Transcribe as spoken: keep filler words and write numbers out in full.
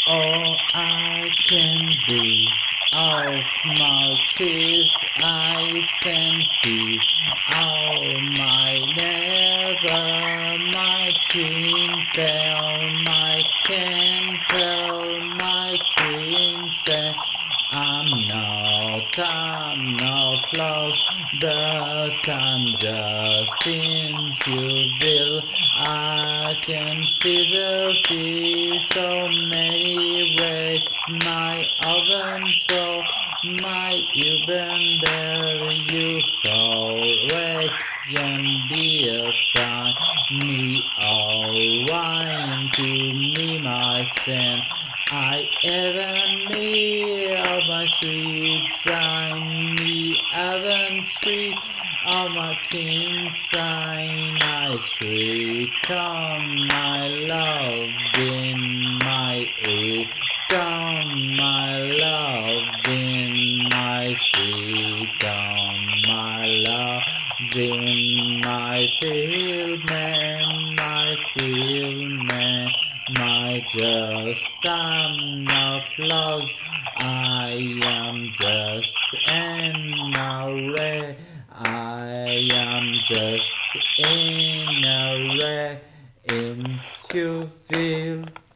All I can be of my tears I can see. All my never my dream fell, my can tell my dreams and I'm not, I'm not lost, but I'm just in Seville. I can see the sea, so many ways, my oven throw, my even there you fall, where can be a sign, me all wine to me my sin. I ever me of my sweet sign, me even tree of my king sign. I sweet on my love in my autumn, my love in my sweet on my love in my field man, my field man. My just am not lost, I am just an array, I am just in a ray in you feel